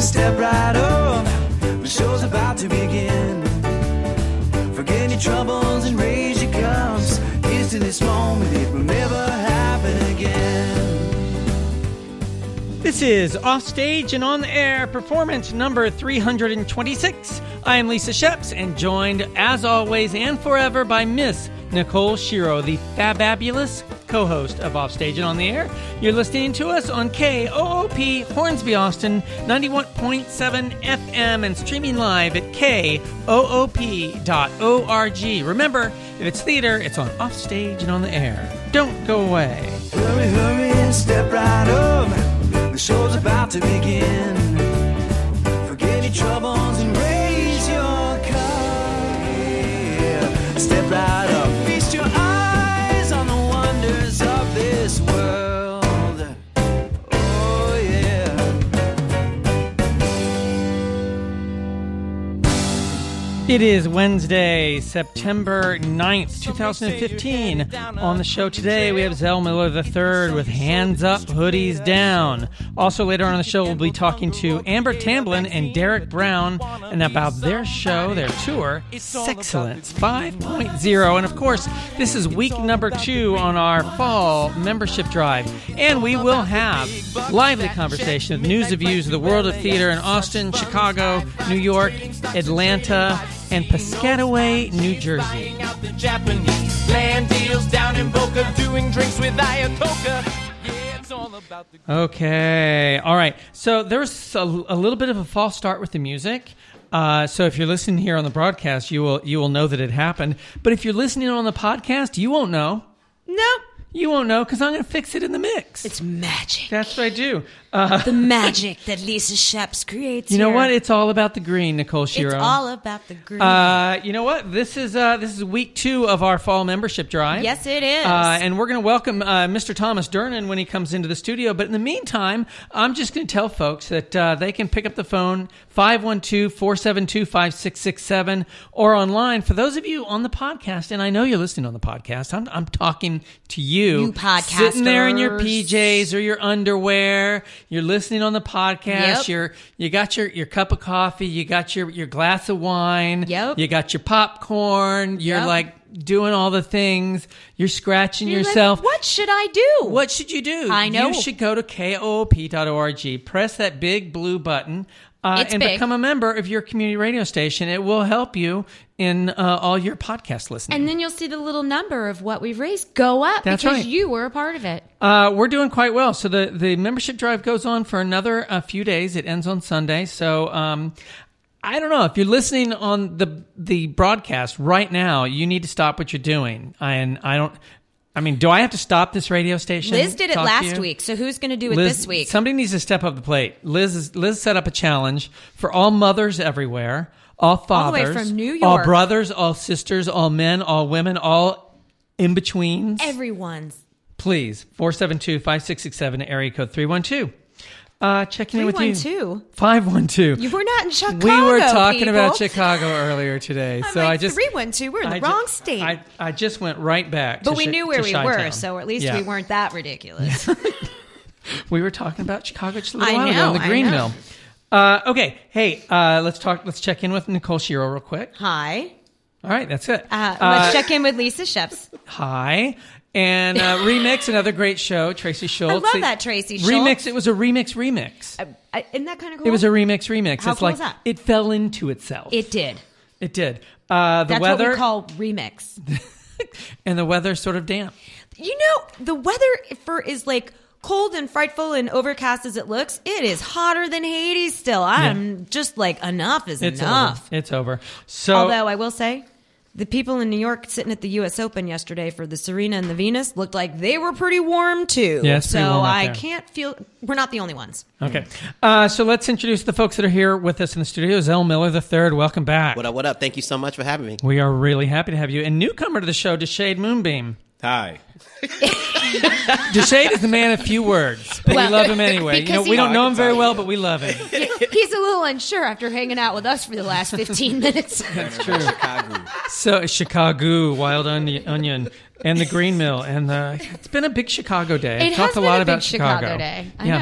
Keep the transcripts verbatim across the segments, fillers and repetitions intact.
step right up. The show's about to begin. Forget your troubles and raise your cups. Here's to this moment, it will never happen again. This is Offstage and On the Air, performance number three hundred twenty-six. I am Lisa Sheps, and joined, as always and forever, by Miss Nicole Shiro, the fababulous co-host of Offstage and On the Air. You're listening to us on K O O P Hornsby, Austin, ninety-one point seven F M, and streaming live at K O O P dot org. Remember, if it's theater, it's on Offstage and On the Air. Don't go away. Hurry, hurry, and step right up. The show's about to begin. Forget your troubles and raise your cup. Yeah. Step right up. Feast your eyes on the wonders of this world. Oh, yeah. It is Wednesday, September ninth, twenty fifteen. On the show today, we have Zell Miller the third with Hands Up, Hoodies Down. Also later on in the show, we'll be talking to Amber Tamblyn and Derek Brown and about their show, their tour, Sexcellence five point oh. And of course, this is week number two on our fall membership drive. And we will have lively conversation with news and views of the world of theater in Austin, Chicago, New York, Atlanta, and Piscataway, New Jersey. The Japanese land deals down in Boca, doing drinks with Ayatollah. Yeah, it's all about the... Okay, all right. So there's a, a little bit of a false start with the music. Uh, so if you're listening here on the broadcast, you will you will know that it happened. But if you're listening on the podcast, you won't know. No. You won't know because I'm going to fix it in the mix. It's magic. That's what I do. Uh, the magic that Lisa Sheps creates. You know here. what? It's all about the green, Nicole Shiro. It's all about the green. Uh, you know what? This is uh, this is week two of our fall membership drive. Yes, it is. Uh, and we're going to welcome uh, Mister Thomas Durnan when he comes into the studio. But in the meantime, I'm just going to tell folks that uh, they can pick up the phone, five one two, four seven two, five six six seven, or online. For those of you on the podcast, and I know you're listening on the podcast, I'm, I'm talking to you. You podcasters. Sitting there in your P Js or your underwear. You're listening on the podcast. Yep. You're, you got your, your cup of coffee. You got your, your glass of wine. Yep. You got your popcorn. You're Yep. like doing all the things. You're scratching You're yourself. Like, what should I do? What should you do? I know. You should go to K O O P dot org. Press that big blue button. Uh, It's and big. become a member of your community radio station. It will help you in uh, all your podcast listening. And then you'll see the little number of what we've raised go up That's because right. you were a part of it. Uh, we're doing quite well. So the, the membership drive goes on for another uh, few days. It ends on Sunday. So um, I don't know. If you're listening on the the broadcast right now, you need to stop what you're doing. And I don't... I mean, do I have to stop this radio station? Liz did it Talk to last you? week, so who's going to do it Liz, this week? Somebody needs to step up the plate. Liz is, Liz set up a challenge for all mothers everywhere, all fathers, All the way from New all York. brothers, all sisters, all men, all women, all in-betweens. Everyone's. Please, four seven two, five six six seven, area code three one two. Uh, checking in with you. three one two? five one two. You were not in Chicago, We were talking people. about Chicago earlier today. I'm so like, I just three one two, we're in the I wrong ju- state. I, I just went right back But to we Chi- knew where to we Chi-town. were, so at least Yeah. we weren't that ridiculous. We were talking about Chicago just a little I while ago know, in the I Green know. Mill. Uh, okay, hey, uh, let's talk. Let's check in with Nicole Shiro real quick. Hi. All right, that's it. Uh, Uh, let's check in with Lisa Sheps. Hi. And uh, Remix, another great show. Tracy Schultz. love They- that Tracy Schultz. Remix. It was a remix. Remix. I, I, isn't that kind of cool? It was a remix. Remix. How it's cool like is that? it fell into itself. It did. It did. Uh, the That's weather what we call remix. and the weather sort of damp. You know, the weather for is like cold and frightful and overcast as it looks. It is hotter than Hades still. I'm just like, enough is It's enough. over. It's over. So Although I will say, the people in New York sitting at the U S Open yesterday for the Serena and the Venus looked like they were pretty warm too. Yeah, it's so pretty warm out I there. can't feel we're not the only ones. Okay. Uh, so let's introduce the folks that are here with us in the studio. Zell Miller the third. Welcome back. What up, what up? Thank you so much for having me. We are really happy to have you. And newcomer to the show, Deshade Moonbeam. Hi. Deshade is the man of few words, but Well, we love him anyway. You because know, he- we don't know I him can very tell well, you. but we love him. He's a little unsure after hanging out with us for the last fifteen minutes. That's true. Chicago. So Chicago, Wild Onion, Onion, and the Green Mill, and the, it's been a big Chicago day. It I've talked has a been lot a about big Chicago day. I know.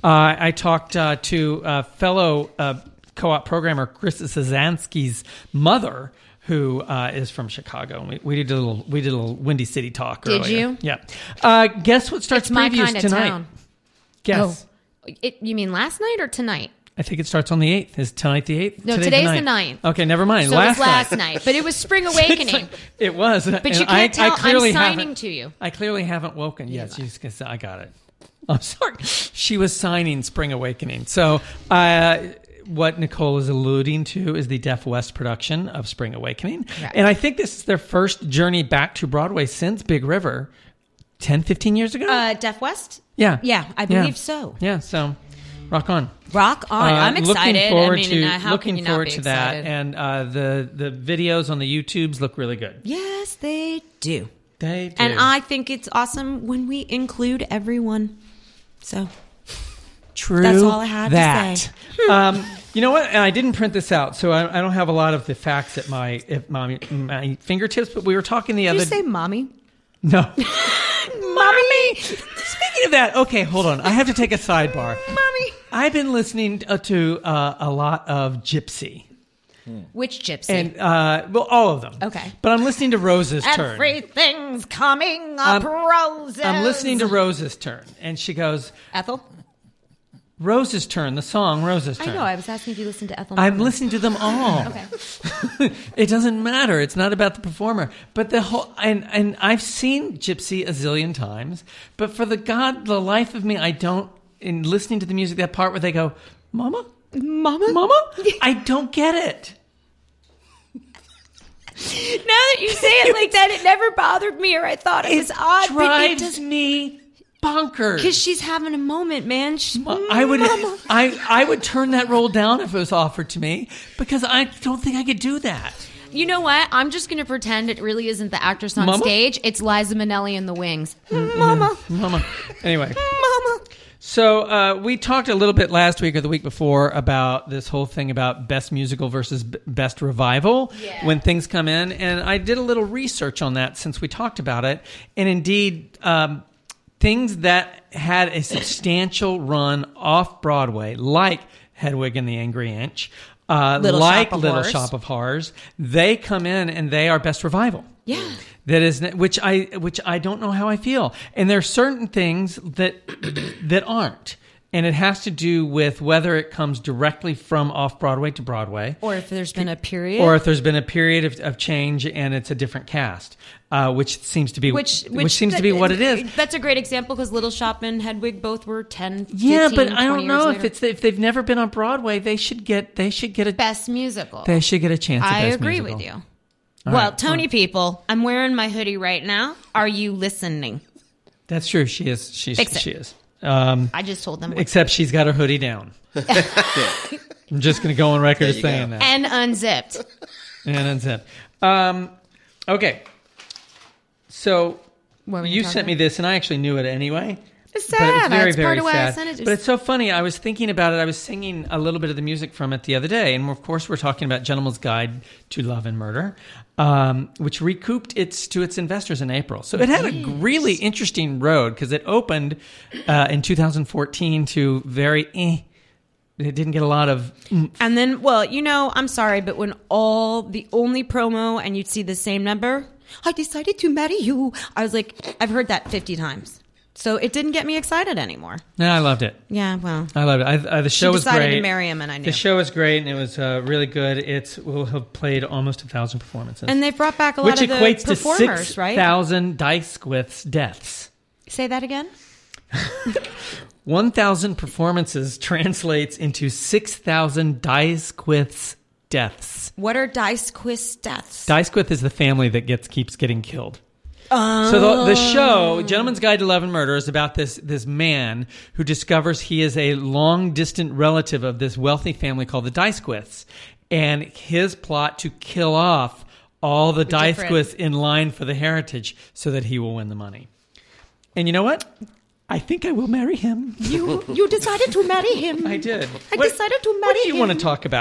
Uh, I talked uh, to uh, fellow uh, co-op programmer Chris Sazansky's mother, who uh, is from Chicago. And we, we did a little we did a little Windy City talk. Did earlier. you? Yeah. Uh, guess what starts It's my previews kind of tonight? town. Guess. Oh, it, you mean last night or tonight? I think it starts on the eighth. Is tonight the eighth? No, Today today's the the ninth. ninth. Okay, never mind. So last it was last night. night. But it was Spring Awakening. It was. But And you can't I, tell. I clearly I'm signing haven't- to you. I clearly haven't woken. Yes, you can say, I got it. I'm sorry. She was signing Spring Awakening. So uh, what Nicole is alluding to is the Deaf West production of Spring Awakening. Right. And I think this is their first journey back to Broadway since Big River ten, fifteen years ago. Uh, Deaf West? yeah. Yeah, I believe so. Yeah, so rock on. Rock on. Uh, I'm excited. Looking forward I mean, to, uh, how looking can you forward not be to that. excited? And uh, the, the videos on the YouTubes look really good. Yes, they do. They do. And I think it's awesome when we include everyone. So True. That's all I have to that. say. um, you know what? And I didn't print this out, so I, I don't have a lot of the facts at my at my, my fingertips. But we were talking the did other. you say mommy? No. Mommy. Speaking of that, okay, hold on. I have to take a sidebar. Mommy. I've been listening uh, to uh, a lot of Gypsy. Which gypsy? And uh, well, all of them. Okay. But I'm listening to Rose's Turn. Everything's coming up, Um, roses. I'm listening to Rose's Turn, and she goes, Ethel? Rose's Turn, the song Rose's I Turn. know. I was asking if you listened to Ethel. I'm Merman. listening to them all. Okay. It doesn't matter. It's not about the performer. But the whole and and I've seen Gypsy a zillion times, but for the God, the life of me, I don't. In listening to the music, that part where they go, "Mama, Mama? Mama," I don't get it. Now that you say it like that, it never bothered me, or I thought it, was odd. Drives me bonkers. Because she's having a moment, man. She's, I would, Mama. I, I would turn that role down if it was offered to me because I don't think I could do that. You know what? I'm just going to pretend it really isn't the actress on Mama? stage. It's Liza Minnelli in the wings. Mama. Mama. Anyway. Mama. So uh, we talked a little bit last week or the week before about this whole thing about best musical versus b- best revival Yeah. when things come in. And I did a little research on that since we talked about it. And indeed, um, things that had a substantial run off Broadway, like Hedwig and the Angry Inch, uh, Little like Shop of Little Horrors. Shop of Horrors, they come in and they are best revival. Yeah. That is, which I, which I don't know how I feel, and there are certain things that that aren't, and it has to do with whether it comes directly from off Broadway to Broadway, Or if there's been a period. or if there's been a period of, of change and it's a different cast, uh, which seems to be which, which, seems to be what it is. That's a great example because Little Shop and Hedwig both were ten, Yeah, fifteen, but I twenty don't know years if later. it's if they've never been on Broadway, they should get they should get a Best musical. they should get a chance. At I best agree musical. with you. All well, right. Tony people, I'm wearing my hoodie right now. Are you listening? That's true. She is. She Fix it. she is. Um, I just told them. what- except she's got her hoodie down. I'm just going to go on record There as you saying go. that. and unzipped. And unzip. Um, okay. So What were you you talking sent me about? this, and I actually knew it anyway. It's But sad. it's very, That's very part of why I sad. sent it. But it's so funny. I was thinking about it. I was singing a little bit of the music from it the other day. And of course, we're talking about Gentleman's Guide to Love and Murder, um, which recouped its to its investors in April. So it had a really interesting road because it opened uh, in two thousand fourteen to very eh. It didn't get a lot of mm, And then, well, you know, I'm sorry, but when all the only promo and you'd see the same number, I decided to marry you. I was like, I've heard that fifty times. So it didn't get me excited anymore. no, I loved it. Yeah, well. I loved it. I, I, the show was decided great. to marry him, and I knew. The show was great, and it was uh, really good. It's will have played almost a thousand performances, And they've brought back a lot which of the equates to performers, six right? thousand Dysquith's deaths. Say that again? One thousand performances translates into six thousand Dysquith's deaths. What are Dice Quiz deaths? Dysquith is the family that gets keeps getting killed. So the, the show, Gentleman's Guide to Love and Murder, is about this this man who discovers he is a long distant relative of this wealthy family called the Dysquiths, and his plot to kill off all the different- Dysquiths in line for the heritage so that he will win the money. And you know what? I think I will marry him. You you decided to marry him. I did. I decided to What marry do you want to him. talk about?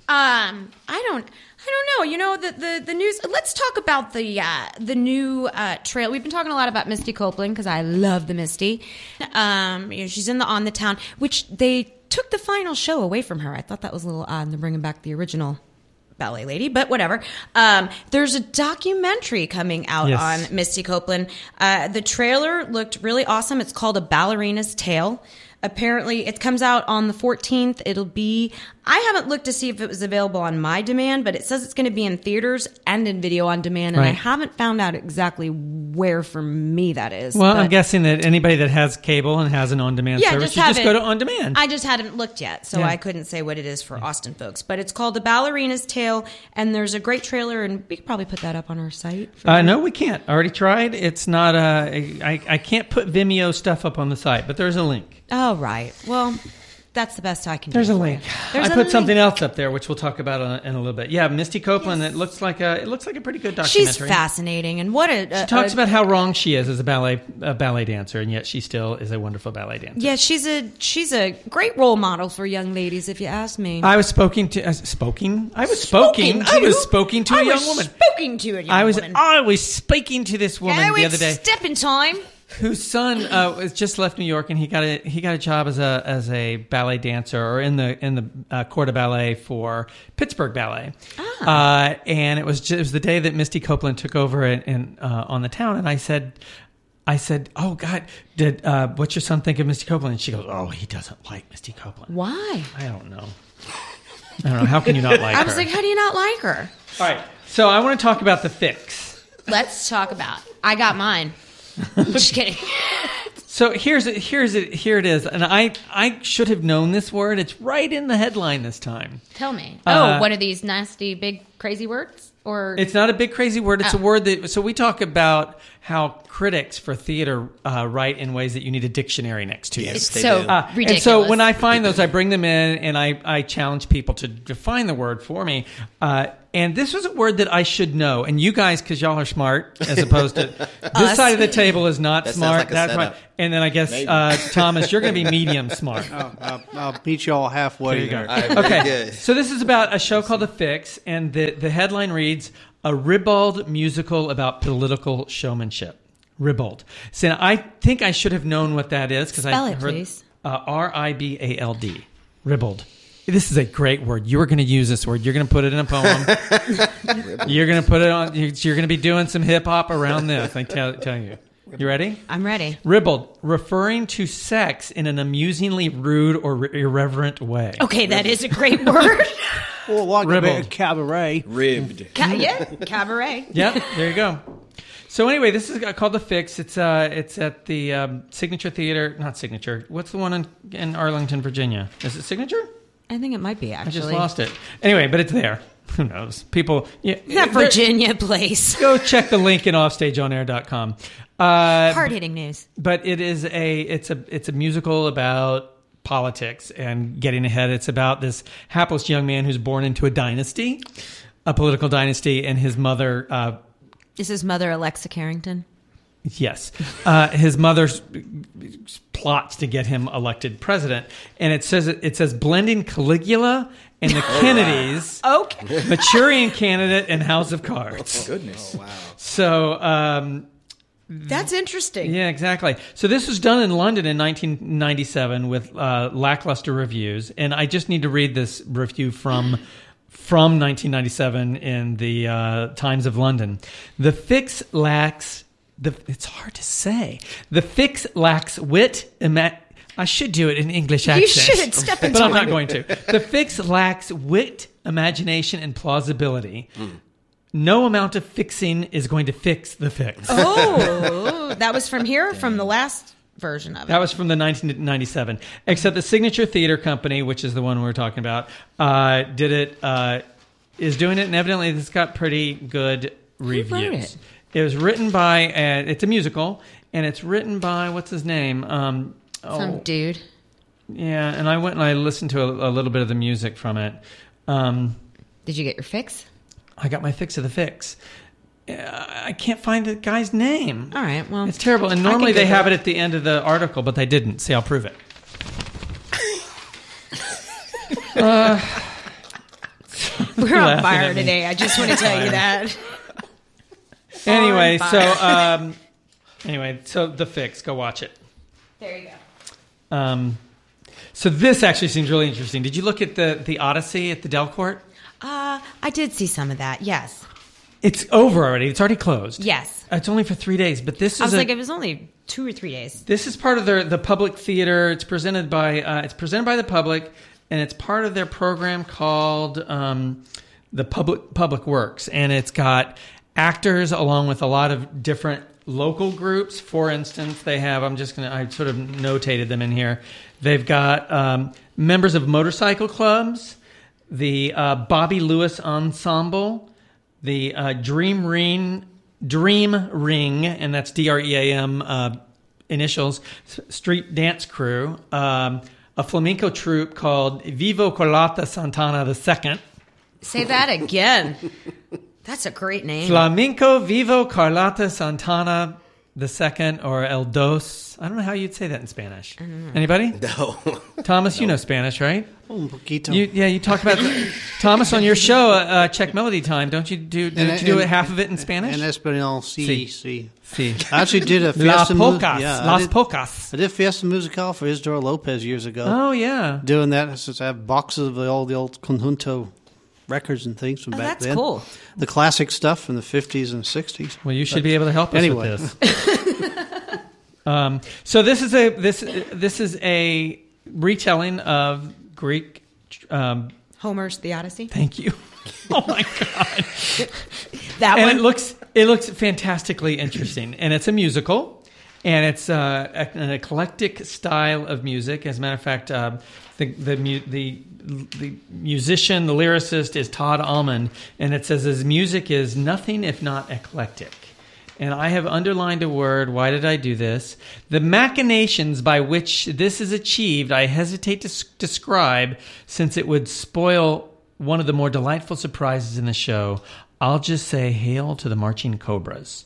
Um, I don't, I don't know. You know, the, the, the news. Let's talk about the uh, the new uh, trail. We've been talking a lot about Misty Copeland because I love the Misty. Um, you know, she's in the On the Town, which they took the final show away from her. I thought that was a little odd. They're bringing back the original ballet lady, but whatever. Um, there's a documentary coming out Yes. on Misty Copeland. Uh, the trailer looked really awesome. It's called A Ballerina's Tale. Apparently, it comes out on the fourteenth. It'll be... I haven't looked to see if it was available on My Demand, but it says it's going to be in theaters and in video on demand, and I Right. haven't found out exactly where for me that is. Well, but I'm guessing that anybody that has cable and has an on-demand Yeah, service, just you just haven't- go to on-demand. I just hadn't looked yet, so Yeah. I couldn't say what it is for Austin folks. But it's called The Ballerina's Tale, and there's a great trailer, and we could probably put that up on our site. Uh, no, we can't. I already tried. It's not. Uh, I, I can't put Vimeo stuff up on the site, but there's a link. Oh, right. Well, that's the best I can There's do. a for link. you. There's I a put something link. else up there, which we'll talk about in a, in a little bit. Yeah, Misty Copeland. Yes. It looks like a. It looks like a pretty good She's documentary. fascinating, and what a... She talks about how wrong she is as a ballet a ballet dancer, and yet she still is a wonderful ballet dancer. Yeah, she's a she's a great role model for young ladies, if you ask me. I was spoken to. Uh, spoken. I was spoken. I was spoken to a I young was woman. Spoken to a young I was. woman. I was speaking to this woman I the went other day. Step in time. Whose son uh, was just left New York, and he got a he got a job as a as a ballet dancer, or in the in the uh, corps de ballet for Pittsburgh Ballet. Uh, and it was just, it was the day that Misty Copeland took over in, in uh, on the town, and I said. I said, "Oh God, did uh, what's your son think of Misty Copeland?" And she goes, "Oh, he doesn't like Misty Copeland." Why? I don't know. I don't know. How can you not like her? I was like, how do you not like her? All right. So I want to talk about the fix. Let's talk about it. I got mine. Just kidding. So here's it, here's it, here it is, and I I should have known this word. It's right in the headline this time. Tell me. Uh, oh, one of these nasty, big, crazy words? Or It's not a big crazy word. It's a Oh. word that. So we talk about how critics for theater uh, write in ways that you need a dictionary next to you. it's they so do. Uh, ridiculous. And so when I find those, I bring them in and I, I challenge people to define the word for me. Uh, and this was a word that I should know. And you guys, because y'all are smart, as opposed to this side of the table is not That sounds smart. like a That's setup. right. And then I guess Maybe. uh, Thomas, you're going to be medium smart. I'll, I'll, I'll beat you all halfway There you go. there. All right, very Okay, good. so this is about a show called The Fix, and the, the headline reads, "A Ribald Musical About Political Showmanship." Ribald. So I think I should have known what that is because I Spell it, heard please. Uh, R I B A L D. Ribald. This is a great word. You are going to use this word. You're going to put it in a poem. You're going to put it on. You're, you're going to be doing some hip hop around this. I tell, tell you. You ready? I'm ready. Ribald, referring to sex in an amusingly rude or irreverent way. Okay, that is a great word. Well, like a Ribald. bit of cabaret. Ribbed. Ca- yeah, cabaret. Yep, there you go. So anyway, this is called The Fix. It's uh, it's at the um, Signature Theater. Not Signature. What's the one in, in Arlington, Virginia? Is it Signature? I think it might be, I actually. just lost it. Anyway, but it's there. Who knows? People. Yeah, That Virginia place. Go check the link in offstage on air dot com. Uh, Hard-hitting news. but it is a it's a it's a musical about politics and getting ahead. It's about this hapless young man who's born into a dynasty, a political dynasty, and his mother. Uh, Is his mother Alexa Carrington? Yes. Uh, his mother s- plots to get him elected president. And it says it says blending Caligula and the Kennedys, Okay. Manchurian Candidate and House of Cards. Goodness. wow. So, um, That's interesting. yeah, exactly. So this was done in London in nineteen ninety-seven with uh, lackluster reviews. And I just need to read this review from... from nineteen ninety-seven in the uh, Times of London. The Fix lacks the. It's hard to say. The Fix lacks wit. Ima- I should do it in English accent. You should. Step but into I'm not it. going to. The Fix lacks wit, imagination, and plausibility. No amount of fixing is going to fix the fix. Oh, that was from here, or from the last version of it. That was from the nineteen ninety-seven. Except the Signature Theater Company, which is the one we're talking about, uh, did it, uh, is doing it, and evidently it's got pretty good reviews. wrote it? It was written by, uh, it's a musical, and it's written by, what's his name? Um, some oh, dude. yeah, and I went and I listened to a, a little bit of the music from it. Um, Did you get your fix? I got my fix of the fix. Uh, I can't find the guy's name. All right, well. It's terrible. And I normally can they Google have it. it at the end of the article, but they didn't. See, I'll prove it. uh, We're on laughing fire at me. today. I just want to tell you that. Anyway, On so fire. um, anyway, so The Fix. Go watch it. There you go. Um, so this actually seems really interesting. Did you look at the the Odyssey at the Delcourt? Uh, I did see some of that. Yes. It's over already. It's already closed. Yes. It's only for three days, but this is I was a, like, it was only two or three days. this is part of their the public theater. It's presented by uh, it's presented by the public, and it's part of their program called um, the Public Public Works, and it's got actors along with a lot of different local groups. For instance, they have I'm just gonna I sort of notated them in here. They've got um, members of motorcycle clubs, the uh, Bobby Lewis Ensemble, the uh, Dream Ring, Dream Ring, and that's D R E A M uh, initials, S- Street Dance Crew, um, a flamenco troupe called Vivo Carlota Santana the Second, Say that again. That's a great name. Flamenco Vivo Carlota Santana the Second, or El Dos. I don't know how you'd say that in Spanish. Anybody? No. Thomas, you know Spanish, right? Un poquito. You, yeah, you talk about Thomas on your show, uh, Check Melody Time. Don't you do? Don't And- you do and- it half of it in Spanish? En español, sí, Sí. sí. Sí. I actually did a Las fiesta. mu- polcas, yeah, I las did, polcas. I did fiesta musical for Isidoro Lopez years ago. Oh yeah. Doing that since I have boxes of the, all the old conjunto records and things from Oh, back that's then. cool. The classic stuff from the fifties and sixties. Well, you should be able to help us Anyway. with this. um, so this is a this this is a retelling of Greek. Um, Homer's The Odyssey. thank you. Oh my god. That And one. it looks it looks fantastically interesting, and it's a musical, and it's uh, an eclectic style of music. As a matter of fact, uh, the the mu- the the musician, the lyricist is Todd Almond, and it says his music is nothing if not eclectic. And I have underlined a word. Why did I do this? The machinations by which this is achieved, I hesitate to s- describe, since it would spoil one of the more delightful surprises in the show. I'll just say, hail to the Marching Cobras.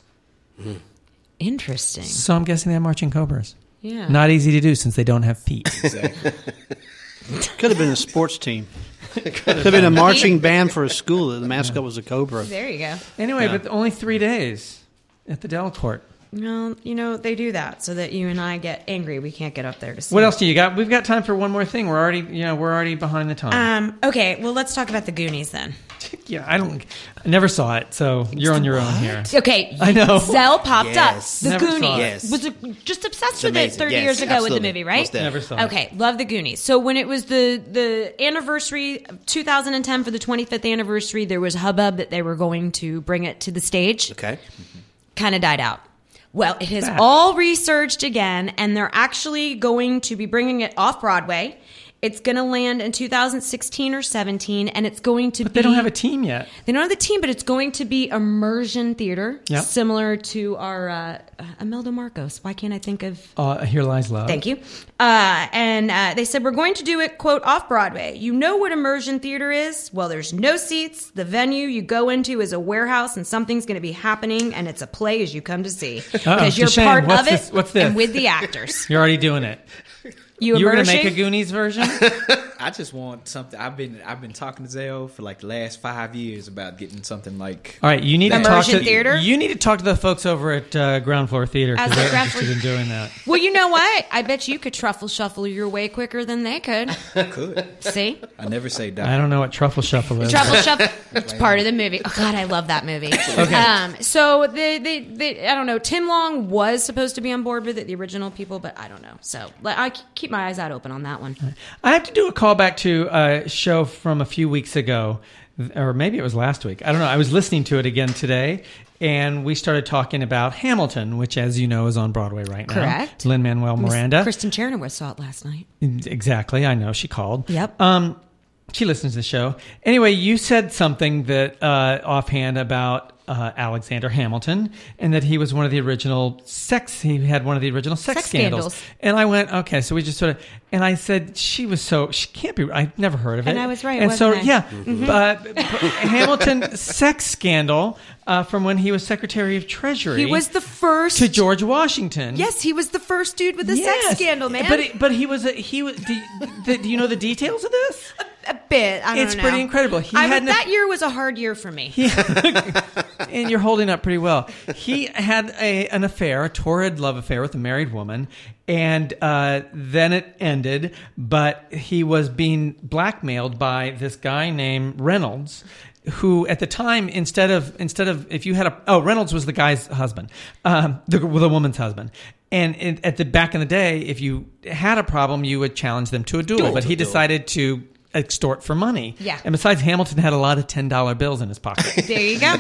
Interesting. So I'm guessing they're Marching Cobras. Yeah. Not easy to do since they don't have feet. Could have been a sports team. Could have been a marching band for a school. The mascot was a cobra. There you go. Anyway, but only three days at the Delcourt. Well, you know, they do that so that you and I get angry. We can't get up there to see. What else do you got? We've got time for one more thing. We're already, you know, we're already behind the time. Um, okay, well, let's talk about the Goonies then. yeah, I don't. I never saw it, so you're on your own here. Okay, I know. Zell popped Yes. up. The Never saw Goonies it. Yes. was a, just obsessed It's with it amazing. thirty Yes, years ago with the absolutely. movie, right? Most definitely. Never saw it. Okay, love the Goonies. So when it was the the anniversary, of two thousand ten for the twenty-fifth anniversary, there was hubbub that they were going to bring it to the stage. Okay. Kind of died out. Well, it has Back. all resurged again, and they're actually going to be bringing it off Broadway. It's going to land in two thousand sixteen or seventeen, and it's going to But be. they don't have a team yet. They don't have the team, but it's going to be immersion theater, Yep. similar to our uh, uh, Imelda Marcos. Why can't I think of? Uh, Here Lies Love. Thank you. Uh, and uh, they said we're going to do it, quote, off Broadway. You know what immersion theater is? Well, there's no seats. The venue you go into is a warehouse, and something's going to be happening, and it's a play as you come to see because you're Shane, part what's of it this- what's this? and with the actors. You're already doing it. You, You were going to immersion? make a Goonies version? I just want something. I've been I've been talking to Zell for like the last five years about getting something like. All right, you need to talk Immersion to theater? You need to talk to the folks over at uh, Ground Floor Theater As because the they're ground interested floor- in doing that. Well, you know what? I bet you could truffle shuffle your way quicker than they could. Could See? I never say die. I don't know what Truffle Shuffle is. Truffle Shuffle. It's part of the movie. Oh God, I love that movie. Um, so they, they, they, I don't know. Tim Long was supposed to be on board with it, the original people, but I don't know. So like, I keep my eyes out open on that one. I have to do a callback to a show from a few weeks ago, or maybe it was last week. I don't know. I was listening to it again today, and we started talking about Hamilton, which, as you know, is on Broadway right now. Correct. Lin-Manuel Miranda. Kristen Chenoweth saw it last night. Exactly. I know. She called. Yep. Um, she listens to the show. Anyway, you said something that uh, offhand about uh, Alexander Hamilton, and that he was one of the original sex. He had one of the original sex, Sex scandals. scandals. And I went, okay. So we just sort of, and I said she was so she can't be. I've never heard of it. And I was right, And so wasn't I? yeah, Mm-hmm. uh, b- Hamilton sex scandal uh, from when he was Secretary of Treasury. He was the first. to George Washington. Yes, he was the first dude with a Yes. sex scandal, man. But it, but he was a, he was. Do you, the, do you know the details of this? bit. I don't It's know. pretty incredible. He I, had was- an- that year was a hard year for me. And you're holding up pretty well. He had a, an affair, a torrid love affair with a married woman, and uh, then it ended, but he was being blackmailed by this guy named Reynolds, who at the time, instead of, instead of if you had a, oh, Reynolds was the guy's husband, um, the, the woman's husband. And in, at the back in the day, if you had a problem, you would challenge them to a duel, Duel, but he duel. decided to extort for money. Yeah. And besides, Hamilton had a lot of ten dollar bills in his pocket. There you go.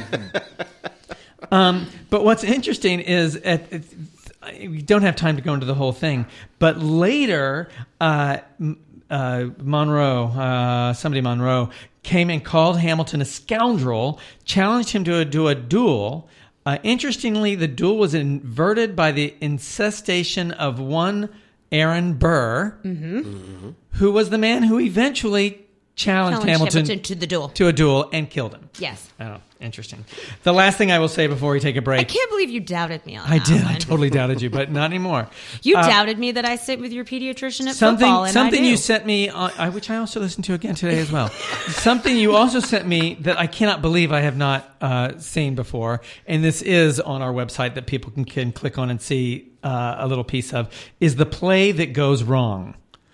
Um, but what's interesting is, at, at, we don't have time to go into the whole thing, but later, uh, uh, Monroe, uh, somebody Monroe, came and called Hamilton a scoundrel, challenged him to a, do a duel. Uh, interestingly, the duel was inverted by the incestation of one Aaron Burr, Mm-hmm. Mm-hmm. who was the man who eventually challenged, Challenged Hamilton, Hamilton to the duel. to a duel and killed him. Yes. Oh, interesting. The last thing I will say before we take a break. I can't believe you doubted me on I that did. one. I totally doubted you, but not anymore. You Uh, doubted me that I sit with your pediatrician at something. football, and something I do. you sent me, on, I, which I also listened to again today as well. Something you also sent me that I cannot believe I have not uh, seen before, and this is on our website that people can, can click on and see uh, a little piece of. Is the play that goes wrong?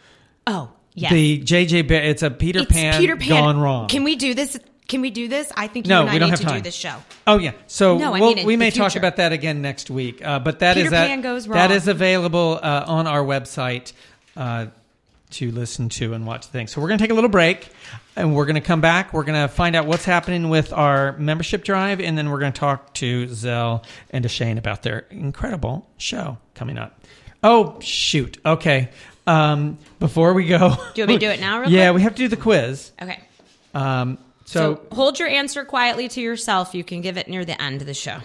Oh, yes. The J J. Bar- it's a Peter It's Pan, Peter Pan gone wrong. Can we do this? Can we do this? I think you No, and I we don't need have to time. do this show. Oh yeah, so No, I we'll, mean in we may the talk future. about that again next week. Uh, but that Peter is that Pan goes that wrong. is available uh, on our website uh, to listen to and watch the thing. So we're going to take a little break, and we're going to come back. We're going to find out what's happening with our membership drive, and then we're going to talk to Zell and to Shane about their incredible show coming up. Oh shoot! Okay, um, before we go, Do you want me to do it now real yeah, quick? we have to do the quiz. Okay. Um, So, so hold your answer quietly to yourself. You can give it near the end of the show.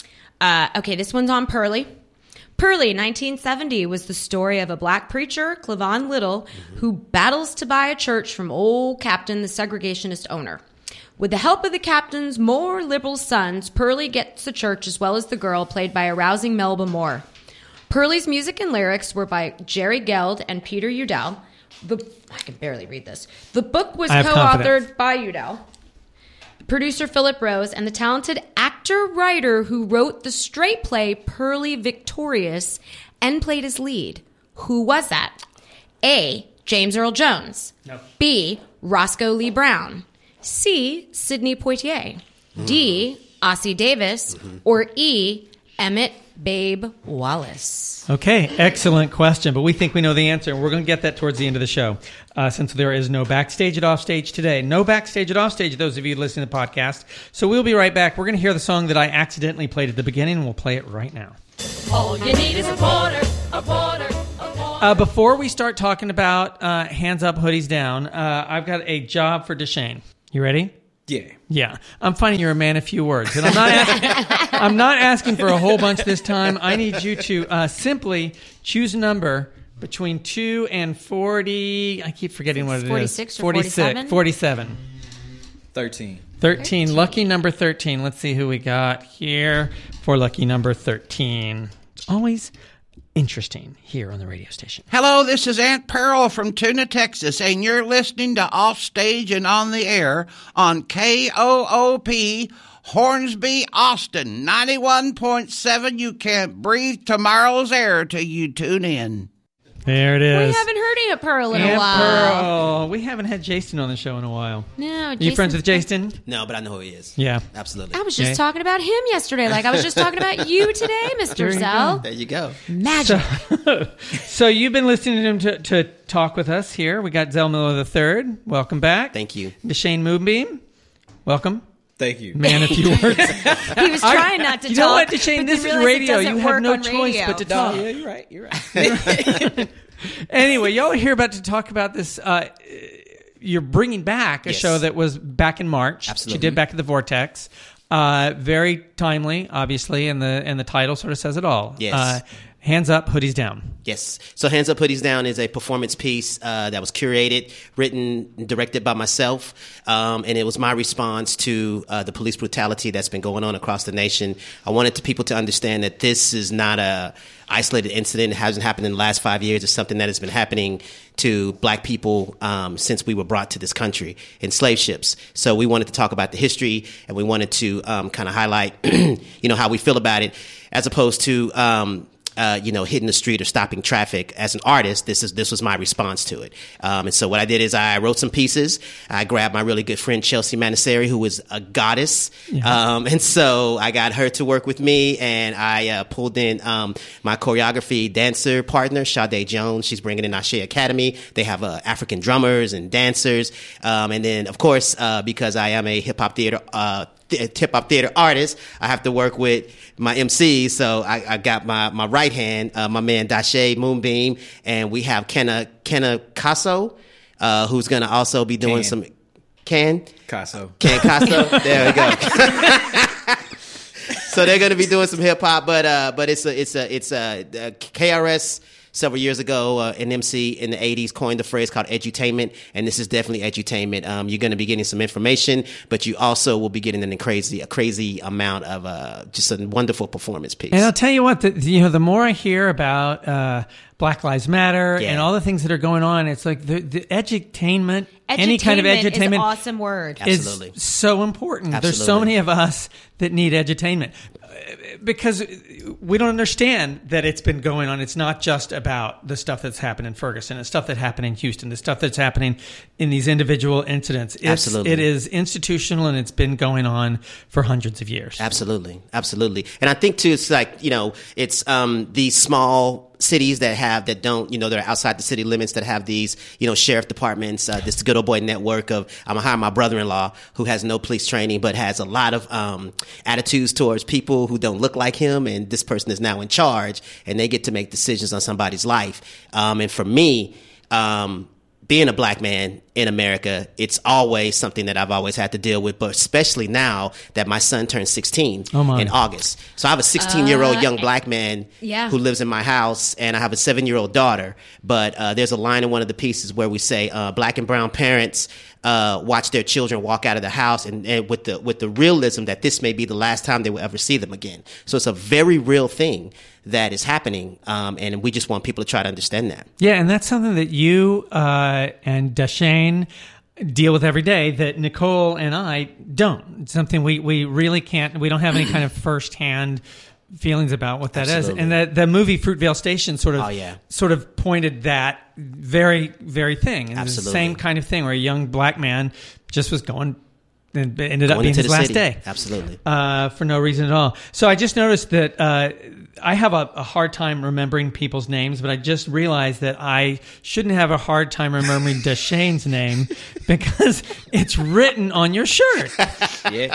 Uh, okay, this one's on Pearly. Pearly, nineteen seventy, was the story of a black preacher, Cleavon Little, who battles to buy a church from old Captain, the segregationist owner. With the help of the captain's more liberal sons, Pearly gets the church as well as the girl, played by a rousing Melba Moore. Pearly's music and lyrics were by Jerry Geld and Peter Udell. The I can barely read this. The book was I have confidence. co-authored by Udell, producer Philip Rose, and the talented actor-writer who wrote the straight play Pearly Victorious and played his lead. Who was that? A. James Earl Jones. No. B. Roscoe Lee Brown. C. Sidney Poitier. D. Ossie Davis. Or E. Emmett Babe Wallace. Okay, excellent question, but we think we know the answer, and we're going to get that towards the end of the show, uh, since there is no backstage at Offstage today. No backstage at Offstage, those of you listening to the podcast. So we'll be right back. We're going to hear the song that I accidentally played at the beginning, and we'll play it right now. All you need is a quarter, a quarter, a quarter. Uh, before we start talking about uh, hands up, hoodies down, uh, I've got a job for Deshane. You ready? Yeah. Yeah, I'm finding you're a man of few words, and I'm not. Asking, I'm not asking for a whole bunch this time. I need you to uh, simply choose a number between two and forty. I keep forgetting what it is. forty-six or forty-six, forty-seven? forty-seven. Thirteen. thirteen. thirteen. Lucky number thirteen. Let's see who we got here for lucky number thirteen. It's always interesting here on the radio station. Hello, this is Aunt Pearl from Tuna, Texas, and you're listening to Offstage and on the Air on K O O P, Hornsby, Austin, ninety-one point seven. You can't breathe tomorrow's air till you tune in. There it is. We haven't heard Aunt Pearl in a Aunt while. Pearl. We haven't had Jason on the show in a while. No, Are you friends with Jason? No, but I know who he is. Yeah. Absolutely. I was just Okay. talking about him yesterday. Like I was just talking about you today, Mister There you Zell. There you go. Magic. So you've been listening to him to, to talk with us here. We got Zell Miller the third. Welcome back. Thank you. Deshane Moonbeam. Welcome. Thank you. Man, a few words. He was trying not to you talk. know what, Deshane? but This he is realized it radio. doesn't You have work no on choice radio. but to No, talk. yeah, you're right. You're right. Anyway, y'all are here about to talk about this. Uh, you're bringing back a Yes. show that was back in March. Absolutely. That you did back at the Vortex. Uh, very timely, obviously, and the and the title sort of says it all. Yes. Uh, Hands Up, Hoodies Down. Yes. So Hands Up, Hoodies Down is a performance piece uh, that was curated, written, and directed by myself. Um, and it was my response to uh, the police brutality that's been going on across the nation. I wanted to people to understand that this is not a isolated incident. It hasn't happened in the last five years. It's something that has been happening to black people um, since we were brought to this country in slave ships. So we wanted to talk about the history, and we wanted to um, kind of highlight, you know, how we feel about it, as opposed to um, Uh, you know, hitting the street or stopping traffic. As an artist, this is this was my response to it. Um, and so what I did is I wrote some pieces. I grabbed my really good friend Chelsea Manaseri, who is a goddess. Yeah. Um, and so I got her to work with me, and I uh, pulled in um, my choreography dancer partner, Sade Jones. She's bringing in Ashe Academy. They have uh, African drummers and dancers. Um, and then, of course, uh, because I am a hip-hop theater uh hip hop theater artist, I have to work with my M Cs. So I, I got my, my right hand, uh, my man Dashe Moonbeam, and we have Kenna Kenna Casso, uh, who's going to also be doing Ken. some Ken Casso. Ken Casso. There we go. So they're going to be doing some hip hop, but uh, but it's a it's a it's a, a K R S. Several years ago, uh, an M C in the eighties coined the phrase called edutainment, and this is definitely edutainment. Um, you're going to be getting some information, but you also will be getting a crazy, a crazy amount of uh, just a wonderful performance piece. And I'll tell you what, the, you know, the more I hear about uh, Black Lives Matter Yeah. and all the things that are going on, it's like the, the edutainment, any kind of edutainment, is an awesome word. is Absolutely. so important. There's so Absolutely. many of us that need edutainment because we don't understand that it's been going on. It's not just about the stuff that's happened in Ferguson, the stuff that happened in Houston, the stuff that's happening in these individual incidents. It's, Absolutely. It is institutional, and it's been going on for hundreds of years. Absolutely, absolutely. And I think too, it's like, you know, it's um, these small cities that have, that don't, you know, they're outside the city limits, that have these, you know, sheriff departments, uh, this good old boy network of, I'm gonna hire my brother-in-law who has no police training, but has a lot of um, attitudes towards people who don't look like him, and this person is now in charge, and they get to make decisions on somebody's life. Um, and for me, um, being a black man in America, it's always something that I've always had to deal with, but especially now that my son turned sixteen Oh my. in August. So I have a sixteen-year-old Uh, young black man yeah. who lives in my house, and I have a seven-year-old daughter. But uh, there's a line in one of the pieces where we say uh, black and brown parents uh, watch their children walk out of the house, and, and with the with the realism that this may be the last time they will ever see them again. So it's a very real thing that is happening, um, and we just want people to try to understand that. Yeah, and that's something that you uh, and Dashane deal with every day that Nicole and I don't. It's something we, we really can't, we don't have any kind of firsthand feelings about what that Absolutely. is. And the, the movie Fruitvale Station sort of Oh, yeah. sort of pointed that very, very thing. And it was the Absolutely. same kind of thing where a young black man just was going and ended up Going being into his the last city. day. Absolutely. Uh, for no reason at all. So I just noticed that uh, I have a, a hard time remembering people's names, but I just realized that I shouldn't have a hard time remembering Dashane's name because it's written on your shirt. Yeah.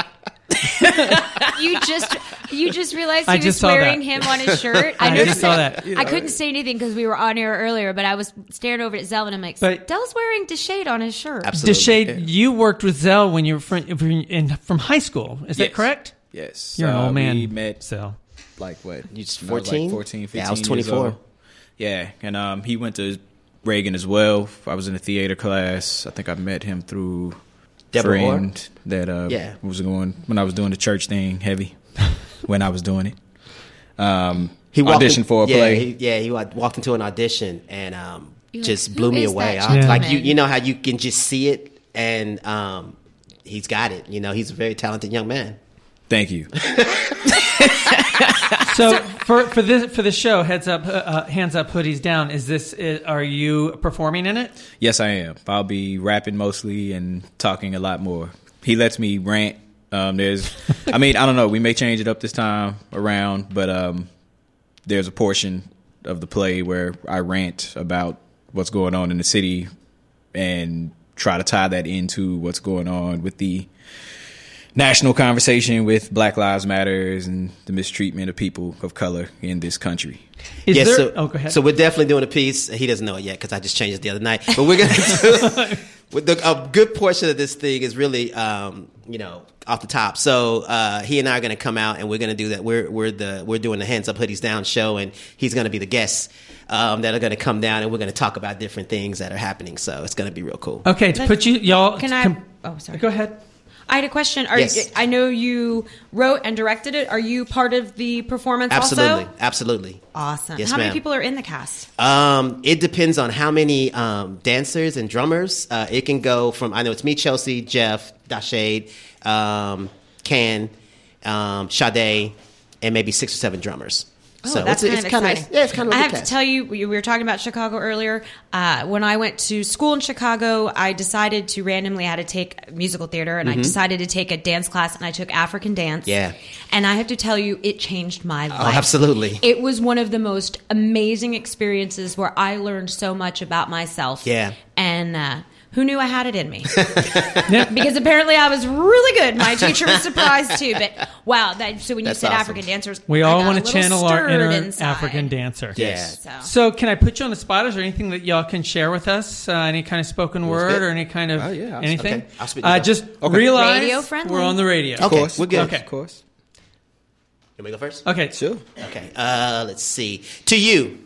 You just you just realized I he was just saw wearing that. him on his shirt. I noticed just saw that. I couldn't say anything because we were on air earlier, but I was staring over at Zell and I'm like, But- Dell's wearing Deshade on his shirt. Absolutely. Deshade, you worked with Zell when you were from, in, from high school. Is that Yes. correct? Yes. You're an Uh, old man. We met So like what? You just when I was, fourteen? Like fourteen, fifteen Yeah, I was years twenty-four. old. Yeah, and um, he went to Reagan as well. I was in a theater class. I think I met him through Deborah Orr? friend that uh, Yeah. was going when I was doing the church thing heavy when I was doing it. Um, he walked auditioned in- for a yeah, play. He, yeah, he wa- walked into an audition and um, You're just like, blew "Who me is away. that I, Yeah. Like you, gentleman?" you know how you can just see it, and um, he's got it. You know, he's a very talented young man. Thank you. So for for this for the show, heads up, uh, uh, hands up, hoodies down. Is this? Uh, are you performing in it? Yes, I am. I'll be rapping mostly and talking a lot more. He lets me rant. Um, there's, I mean, I don't know. We may change it up this time around, but um, there's a portion of the play where I rant about what's going on in the city and try to tie that into what's going on with the national conversation with Black Lives Matters and the mistreatment of people of color in this country. Is yes, there? so, oh, go ahead. so we're definitely doing a piece. He doesn't know it yet because I just changed it the other night. But we're gonna do, With the, a good portion of this thing is really, um, you know, off the top. So uh, he and I are going to come out, and we're going to do that. We're we're the we're doing the Hands Up Hoodies Down show, and he's going to be the guests um, that are going to come down, and we're going to talk about different things that are happening. So it's going to be real cool. Okay, to put you y'all. Can I? com- Oh, sorry. Go ahead. I had a question. Are Yes. you, I know you wrote and directed it. Are you part of the performance Absolutely, also? absolutely. Awesome. Yes, How ma'am. many people are in the cast? Um, it depends on how many um, dancers and drummers. Uh, it can go from, I know it's me, Chelsea, Jeff, Dashade, um, Can, um, Sade, and maybe six or seven drummers. Oh, so that's it's, kind it's of kind exciting. of yeah, it's kind of. I a have good to cast. tell you, we we were talking about Chicago earlier. Uh, when I went to school in Chicago, I decided to randomly had to take musical theater, and I decided to take a dance class, and I took African dance. Mm-hmm. Yeah. And I have to tell you, it changed my life. Oh, absolutely. It was one of the most amazing experiences where I learned so much about myself. Yeah. And uh, who knew I had it in me? Because apparently I was really good. My teacher was surprised too. But wow, that, so when you That's said awesome. African dancers, We I all got want a to little channel our stirred inner inside. African dancer. Yeah. So. So, can I put you on the spot? Is there anything that y'all can share with us? Uh, any kind of spoken word good. or any kind of Oh, yeah, I'll- anything? okay. I'll speak uh, to that. just Okay. realize Radio friendly. we're on the radio. Okay, course. we're good. Okay. Of course. Can we go first? Okay. Sure. Okay. Uh, let's see. To you,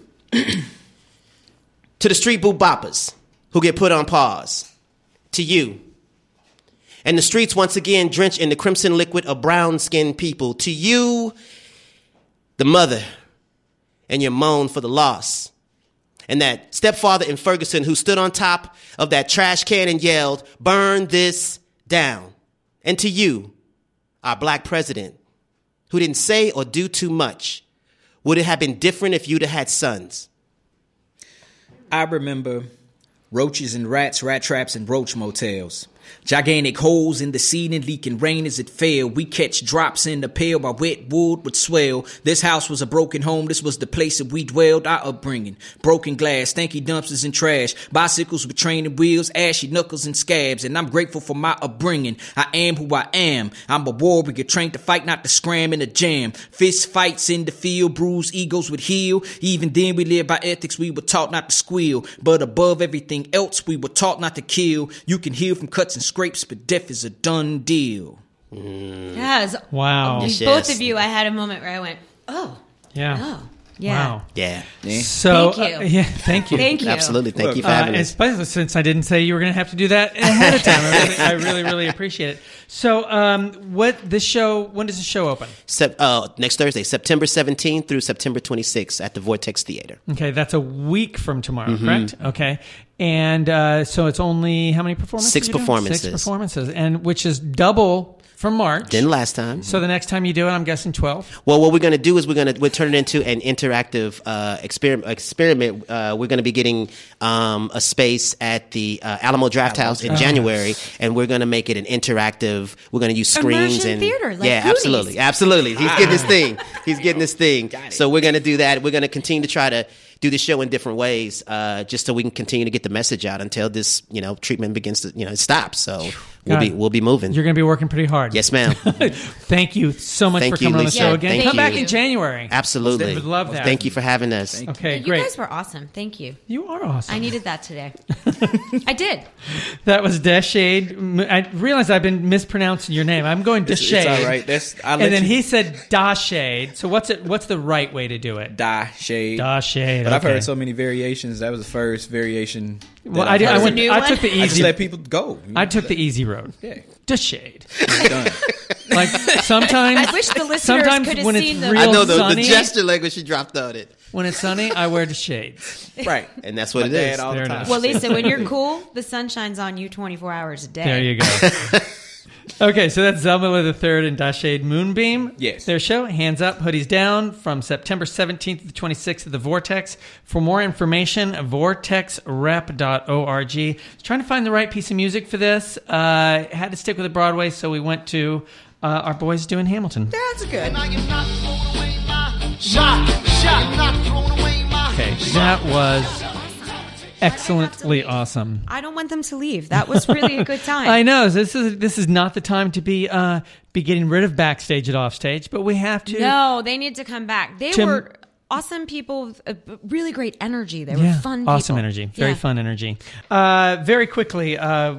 to the street boot boppers who get put on pause. To you, and the streets once again drenched in the crimson liquid of brown-skinned people. To you, the mother, and your moan for the loss. And that stepfather in Ferguson who stood on top of that trash can and yelled, "Burn this down." And to you, our black president, who didn't say or do too much. Would it have been different if you'd have had sons? I remember roaches and rats, rat traps and roach motels. Gigantic holes in the ceiling, leaking rain as it fell. We catch drops in the pail while wet wood would swell. This house was a broken home. This was the place that we dwelled. Our upbringing, broken glass, stanky dumpsters and trash, bicycles with training wheels, ashy knuckles and scabs. And I'm grateful for my upbringing. I am who I am. I'm a warrior trained to fight, not to scram in a jam. Fist fights in the field, bruised egos would heal. Even then we lived by ethics. We were taught not to squeal, but above everything else, we were taught not to kill. You can heal from cuts and scrapes, but death is a done deal. Yes. Wow. Yes, Both yes. of you, I had a moment where I went, oh, Yeah. oh, yeah. Wow. Yeah. So, Thank you. uh, yeah, thank you. Thank you. Absolutely. Thank you for Uh, having us. especially since I didn't say you were going to have to do that ahead of time. I really, I really, really appreciate it. So, um, what this show? When does the show open? Sep- uh, next Thursday, September seventeenth through September twenty-sixth at the Vortex Theater. Okay, that's a week from tomorrow, Mm-hmm. correct? Okay, and uh, so it's only how many performances? Six you doing? performances. Six performances, and which is double from March. Then last time. So the next time you do it, I'm guessing twelve. Well, what we're going to do is we're going to we'll turn it into an interactive uh, experiment. Experiment. Uh, we're going to be getting um, a space at the uh, Alamo Draft House in January, and we're going to make it an interactive. We're going to use screens Immersion and theater, like yeah, Goonies. absolutely, absolutely. He's getting this thing. He's getting this thing. So we're going to do that. We're going to continue to try to do the show in different ways, uh, just so we can continue to get the message out until this, you know, treatment begins to, you know, stop. So we'll God. be we'll be moving. You're going to be working pretty hard. Yes, ma'am. Thank you so much Thank for you, coming on the Lisa. show Yeah, again. thank Come back you. in January. Absolutely. Would love that. Thank you for having us. Okay, You great. guys were awesome. Thank you. You are awesome. I needed that today. I did. That was Dashade. I realized I've been mispronouncing your name. I'm going It's, Dashade. it's all right. That's I'll And let then you he said Dashade. So what's it? What's the right way to do it? die shade. Dashade. But I've okay. heard so many variations. That was the first variation. that Well, I, I've did, I, heard. went, new I one? took the I just easy. let people go. I took the easy road. Yeah. Dashade. It's done. Like sometimes. I wish the listeners sometimes could have when seen it's the- real I know the, the sunny, gesture language she dropped on it. When it's sunny, I wear the shades. Right. And that's what My it dad is. all Fair the time. enough. Well, Lisa, when you're cool, the sun shines on you twenty-four hours a day. There you go. Okay, so that's Zelmiller the Third and Dashade Moonbeam. Yes. Their show, Hands Up, Hoodies Down, from September seventeenth to the twenty-sixth at the Vortex. For more information, vortex rep dot org. I was trying to find the right piece of music for this. Uh, had to stick with the Broadway, so we went to uh, our boys doing Hamilton. That's good. Okay, that was excellently awesome. I don't want them to leave. That was really a good time. I know this is this is not the time to be uh, be getting rid of backstage at offstage, but we have to. No, they need to come back. They Tim- were awesome people, with a really great energy. They Yeah, were fun people. awesome energy. Very Yeah. fun energy. Uh, very quickly, uh,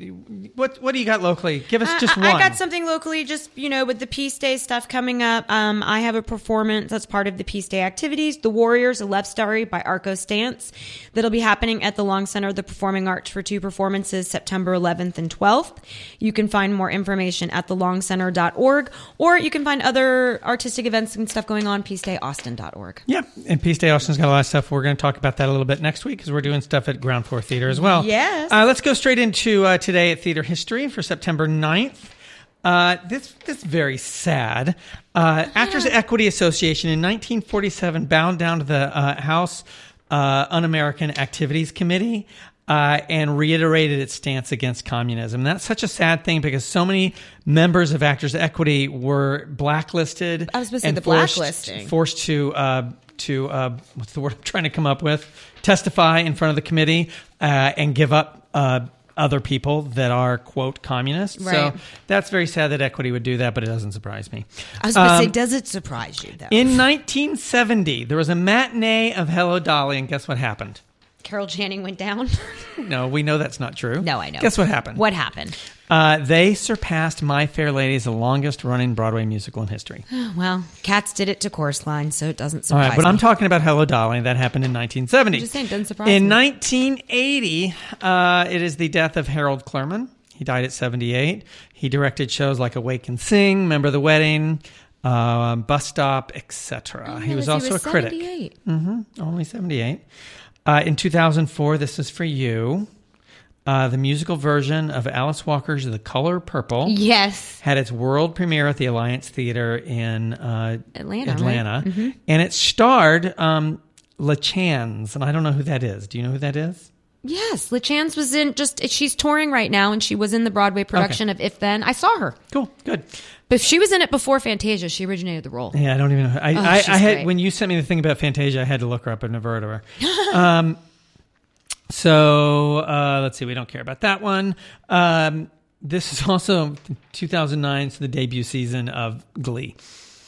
what what do you got locally? Give us Uh, just I, one. I got something locally, just, you know, with the Peace Day stuff coming up. Um, I have a performance that's part of the Peace Day activities, The Warriors, A Love Story by Arco Stance, that'll be happening at the Long Center of the Performing Arts for two performances, September eleventh and twelfth. You can find more information at the long center dot org, or you can find other artistic events and stuff going on, peace day austin dot org. Yeah, and Peace Day Austin's got a lot of stuff. We're going to talk about that a little bit next week because we're doing stuff at Ground Floor Theater as well. Yes. Uh, let's go straight into uh, Today at Theater History for September ninth. Uh, this this is very sad. Uh, Actors Equity Association in nineteen forty-seven bowed down to the uh, House uh, Un-American Activities Committee uh, and reiterated its stance against communism. That's such a sad thing because so many members of Actors Equity were blacklisted. I was supposed to say and the forced, blacklisting. forced to uh, to uh, what's the word I'm trying to come up with? Testify in front of the committee uh, and give up uh, other people that are, quote, communist. Right. So that's very sad that Equity would do that, but it doesn't surprise me. I was going to Um, say, does it surprise you, though? In nineteen seventy, there was a matinee of Hello, Dolly, and guess what happened? Carol Channing went down? No, we know that's not true. No, I know. Guess what happened? What happened? Uh, they surpassed My Fair Lady as the longest-running Broadway musical in history. Well, Cats did it to Chorus Line, so it doesn't All surprise right, but me. I'm talking about Hello, Dolly. That happened in nineteen seventy. I'm just saying, it doesn't surprise In me. nineteen eighty, uh, it is the death of Harold Clurman. He died at seventy-eight. He directed shows like Awake and Sing, Remember the Wedding, uh, Bus Stop, et cetera. He was also a critic. seventy-eight. hmm Only seventy-eight. Uh, in two thousand four, This Is For You, uh, the musical version of Alice Walker's The Color Purple Yes. had its world premiere at the Alliance Theater in uh, Atlanta, Atlanta. right? Mhm. And it starred um, LaChanze, and I don't know who that is. Do you know who that is? Yes, LaChanze was in just, she's touring right now, and she was in the Broadway production of If Then. I saw her. Cool, good. But she was in it before Fantasia. She originated the role. Yeah, I don't even know. I, Oh, I, she's I had great. when you sent me the thing about Fantasia, I had to look her up. I've never heard of her. um, so uh, let's see. We don't care about that one. Um, this is also two thousand nine, so the debut season of Glee.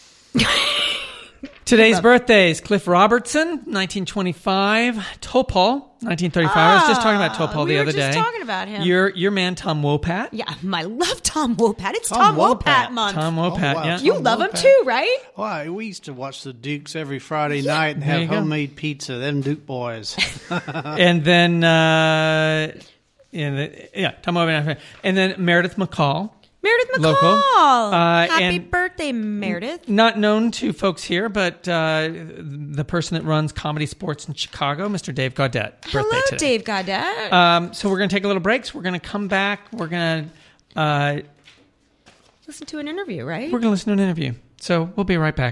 Today's birthdays: Cliff Robertson, nineteen twenty-five; Topol, nineteen thirty-five. I was just talking about Topol we the were other just day. talking about him. Your your man Tom Wopat. Yeah, I love Tom Wopat. It's Tom Tom, Wopat, Wopat. month. Tom Wopat. wow. Yeah. you Tom love him Wopat. too, right? Why, we used to watch the Dukes every Friday night and There have you go. homemade pizza. Them Duke boys. and then uh, in the, yeah, Tom Wopat, and then Meredith McCall. Meredith McCall. Local. Uh, Happy and- birthday, Meredith. Not known to folks here, but uh, the person that runs Comedy Sports in Chicago, Mister Dave Gaudette. Hello, birthday today. Dave Gaudette. Um, so we're going to take a little break. So we're going to come back. We're going to uh, Listen to an interview, right? we're going to listen to an interview. So we'll be right back.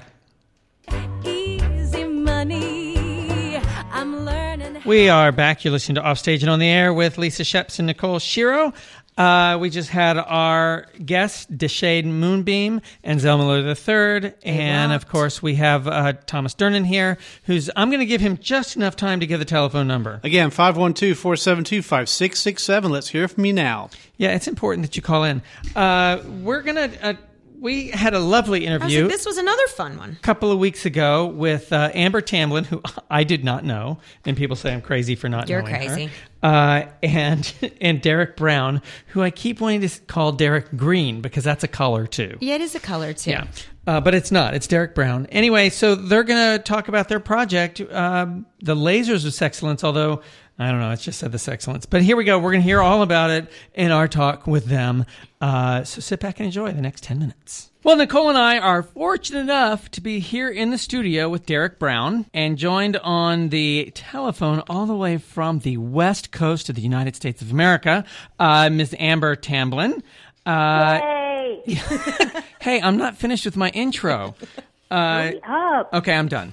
Easy money. I'm learning. We are back. You're listening to Offstage and on the Air with Lisa Sheps and Nicole Shiro. Uh, we just had our guests, Deshade Moonbeam and Zelma Miller the third. And, of course, we have uh, Thomas Dernan here, who's, I'm going to give him just enough time to give the telephone number. Again, five one two, four seven two, five six six seven. Let's hear from you now. Yeah, it's important that you call in. Uh, we're going to... Uh, we had a lovely I was interview. like, this was another fun one. couple of weeks ago with uh, Amber Tamblyn, who I did not know, and people say I'm crazy for not You're knowing her. crazy. Uh, and and Derek Brown, who I keep wanting to call Derek Green because that's a color too. Yeah, it is a color too. Yeah, uh, but it's not. It's Derek Brown. Anyway, so they're going to talk about their project, um, the Lasers of Sexcellence, although I don't know, it's just said the Sexcellence. But here we go. We're going to hear all about it in our talk with them. Uh, so sit back and enjoy the next ten minutes. Well, Nicole and I are fortunate enough to be here in the studio with Derek Brown and joined on the telephone all the way from the west coast of the United States of America, uh, Miz Amber Tamblyn. Uh, Hey, hey, I'm not finished with my intro. Uh, up. okay, I'm done.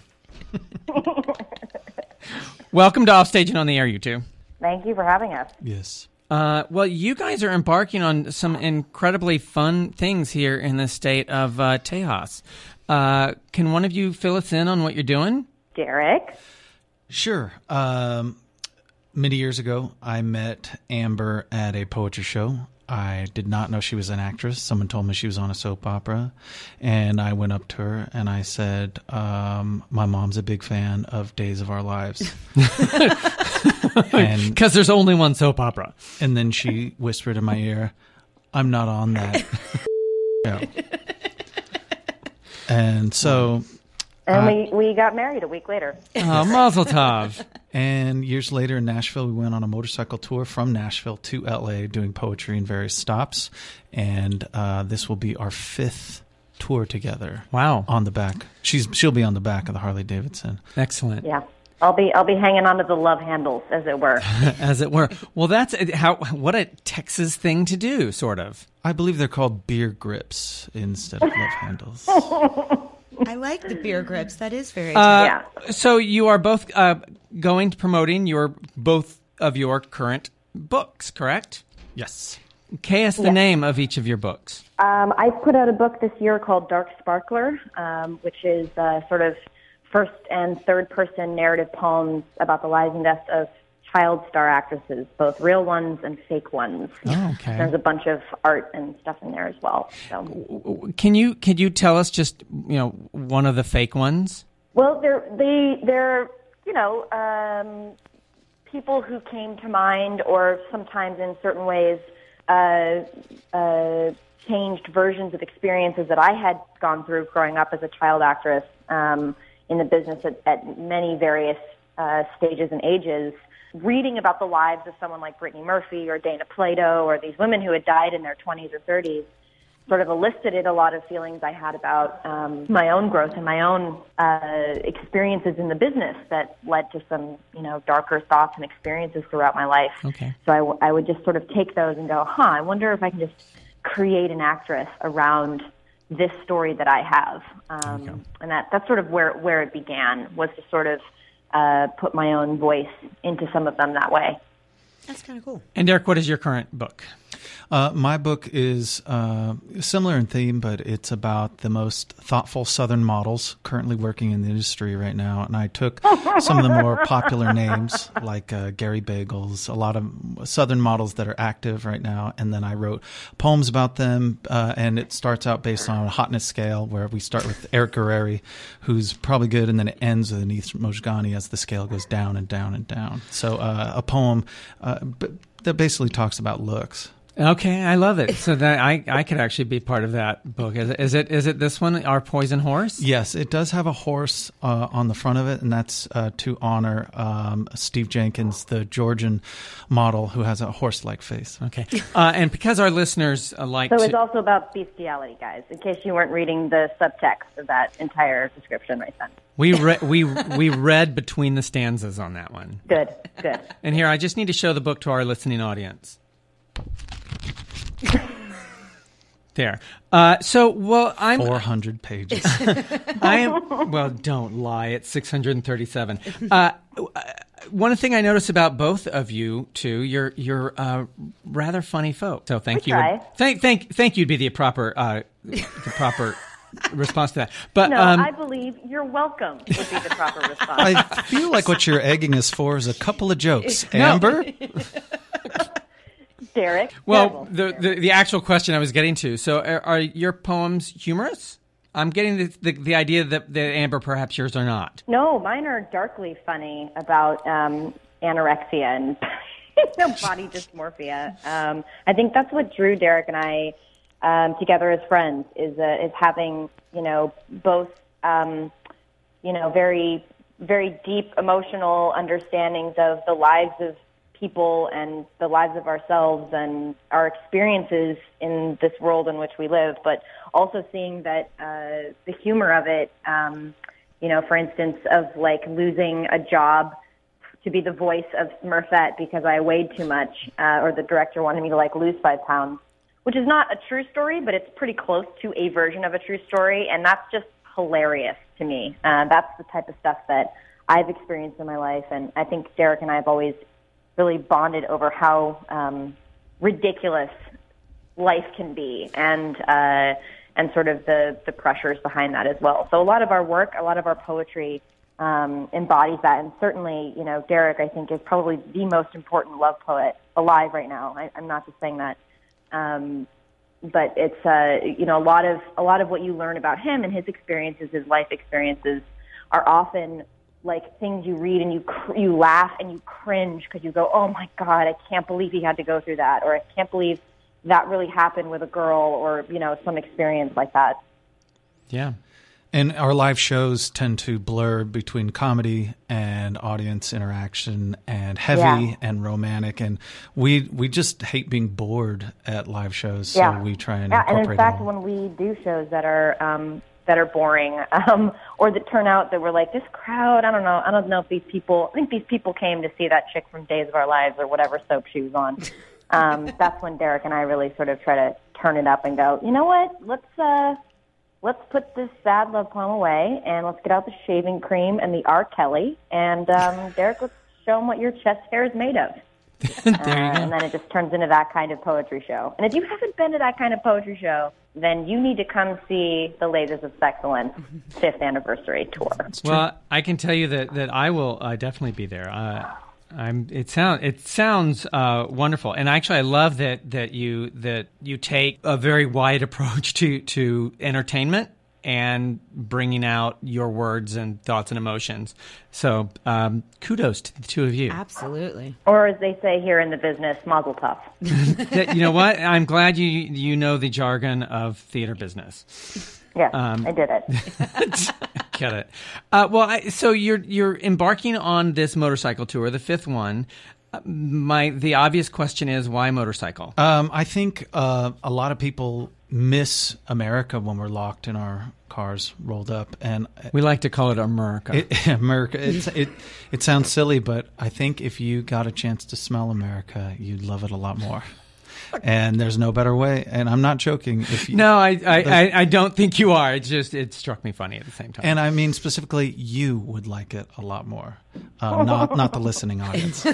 Welcome to Offstage and on the Air, you two. Thank you for having us. Yes. Uh, well, you guys are embarking on some incredibly fun things here in the state of uh, Tejas. Uh, can one of you fill us in on what you're doing? Derek? Sure. Um, Many years ago, I met Amber at a poetry show. I did not know she was an actress. Someone told me she was on a soap opera. And I went up to her and I said, um, my mom's a big fan of Days of Our Lives. Because there's only one soap opera. And then she whispered in my ear, I'm not on that show. And so... And uh, we, we got married a week later. Oh, mazel tov. And years later in Nashville, we went on a motorcycle tour from Nashville to L A doing poetry in various stops. And uh, this will be our fifth tour together. Wow. On the back. She's She'll be on the back of the Harley Davidson. Excellent. Yeah. I'll be I'll be hanging onto the love handles, as it were. As it were. Well, that's how. What a Texas thing to do, sort of. I believe they're called beer grips instead of love handles. I like the beer grips. That is very. Uh, Yeah. So you are both uh, going to promoting your both of your current books, correct? Yes. K S the Yes. name of each of your books. Um, I put out a book this year called Dark Sparkler, um, which is uh, sort of first and third person narrative poems about the lives and deaths of child star actresses, both real ones and fake ones. Oh, okay. There's a bunch of art and stuff in there as well. So. Can you can you tell us just you know one of the fake ones? Well, they're they they're you know um, people who came to mind, or sometimes in certain ways uh, uh, changed versions of experiences that I had gone through growing up as a child actress um, in the business at, at many various uh, stages and ages. Reading about the lives of someone like Brittany Murphy or Dana Plato or these women who had died in their twenties or thirties sort of elicited a lot of feelings I had about um, my own growth and my own uh, experiences in the business that led to some, you know, darker thoughts and experiences throughout my life. Okay. So I, w- I would just sort of take those and go, huh, I wonder if I can just create an actress around this story that I have. Um, okay. And that, that's sort of where, where it began, was to sort of uh, put my own voice into some of them that way. That's kind of cool. And Derek, what is your current book? Uh, my book is uh, similar in theme, but it's about the most thoughtful Southern models currently working in the industry right now. And I took some of the more popular names, like uh, Gary Bagels, a lot of Southern models that are active right now. And then I wrote poems about them. Uh, and it starts out based on a hotness scale, where we start with Eric Guerreri, who's probably good. And then it ends with Anith Mojgani as the scale goes down and down and down. So uh, a poem uh, that basically talks about looks. Okay, I love it. So that I, I could actually be part of that book. Is it is it is it this one, Our Poison Horse? Yes, it does have a horse uh, on the front of it, and that's uh, to honor um, Steve Jenkins, the Georgian model who has a horse-like face. Okay, uh, and because our listeners uh, like So to... it's also about bestiality, guys, in case you weren't reading the subtext of that entire description right then. We re- we we read between the stanzas on that one. Good, good. And here, I just need to show the book to our listening audience. There. Uh, so, well, I'm... four hundred pages. I am... Well, don't lie. It's six hundred thirty-seven. Uh, one thing I noticed about both of you, too, you're you're uh, rather funny folk. So thank We you. try. Thank thank thank you'd be the proper uh, the proper response to that. But No, um, I believe you're welcome would be the proper response. I feel like what you're egging us for is a couple of jokes. Amber? Derek. Well, terrible. the, the the actual question I was getting to. So, are, are your poems humorous? I'm getting the the, the idea that, that Amber, perhaps yours are not. No, mine are darkly funny about um, anorexia and you know, body dysmorphia. Um, I think that's what drew Derek and I um, together as friends, is uh, is having, you know, both um, you know very very deep emotional understandings of the lives of people and the lives of ourselves and our experiences in this world in which we live, but also seeing that uh, the humor of it, um, you know, for instance, of like losing a job to be the voice of Smurfette because I weighed too much, uh, or the director wanted me to like lose five pounds, which is not a true story, but it's pretty close to a version of a true story, and that's just hilarious to me. Uh, that's the type of stuff that I've experienced in my life, and I think Derek and I have always really bonded over how um, ridiculous life can be, and uh, and sort of the, the pressures behind that as well. So a lot of our work, a lot of our poetry um, embodies that. And certainly, you know, Derek, I think, is probably the most important love poet alive right now. I, I'm not just saying that. Um, but it's, uh, you know, a lot of a lot of what you learn about him and his experiences, his life experiences, are often like things you read and you cr- you laugh and you cringe because you go, oh my God, I can't believe he had to go through that, or I can't believe that really happened with a girl, or, you know, some experience like that. Yeah. And our live shows tend to blur between comedy and audience interaction and heavy Yeah. and romantic. And we we just hate being bored at live shows, Yeah. so we try and Yeah, and incorporate in fact, it all. when we do shows that are um, that are boring, um, or that turn out that we're like, this crowd, I don't know, I don't know if these people, I think these people came to see that chick from Days of Our Lives or whatever soap she was on. Um, that's when Derek and I really sort of try to turn it up and go, you know what, let's uh, let's put this sad love poem away and let's get out the shaving cream and the R. Kelly, and um, Derek, let's show him what your chest hair is made of. there you uh, go. And then it just turns into that kind of poetry show. And if you haven't been to that kind of poetry show, then you need to come see the Lasers of Sexcellence fifth anniversary tour. Well, I can tell you that, that I will uh, definitely be there. Uh, I'm. It sounds. It sounds uh, wonderful, and actually, I love that that you that you take a very wide approach to to entertainment and bringing out your words and thoughts and emotions. So, um, kudos to the two of you. Absolutely. Or as they say here in the business, mazel tov. That- you know what? I'm glad you you know the jargon of theater business. Yeah, Um, I did it. Get it. Uh, well, I, so you're you're embarking on this motorcycle tour, the fifth one. Uh, my the obvious question is, why motorcycle? Um, I think uh, a lot of people miss America when we're locked in our cars, rolled up, and We like to call it America. It, America. It's, it it sounds silly, but I think if you got a chance to smell America, you'd love it a lot more. And there's no better way. And I'm not joking. If you, no, I, I, I, I don't think you are. It just it struck me funny at the same time. And I mean specifically, you would like it a lot more, uh, not not the listening audience.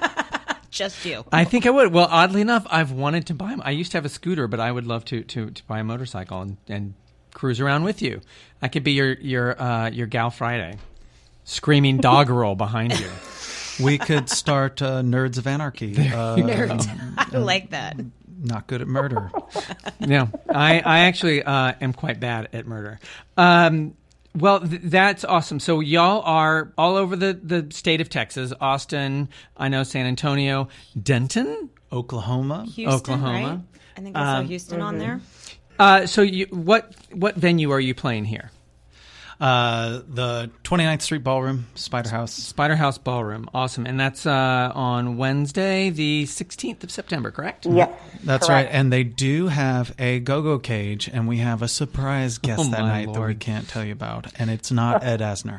Just you. I think I would. Well, oddly enough, I've wanted to buy. I used to have a scooter, but I would love to to, to buy a motorcycle and, and cruise around with you. I could be your your uh, your gal Friday, screaming doggerel behind you. We could start uh, Nerds of Anarchy. Uh, Nerds. um, I like that. Not good at murder. No, I, I actually uh, am quite bad at murder. Um, well, th- that's awesome. So y'all are all over the, the state of Texas, Austin, I know San Antonio, Denton, Oklahoma, Houston, Oklahoma. right? I think I saw Um, Houston on there. Uh, so you, what what venue are you playing here? Uh, the twenty-ninth Street Ballroom, Spider House. Spider House Ballroom. Awesome. And that's uh, on Wednesday, the sixteenth of September, correct? Yes. That's correct. right. And they do have a go-go cage, and we have a surprise guest Oh, that my night that we Lord. can't tell you about. And it's not Ed Asner.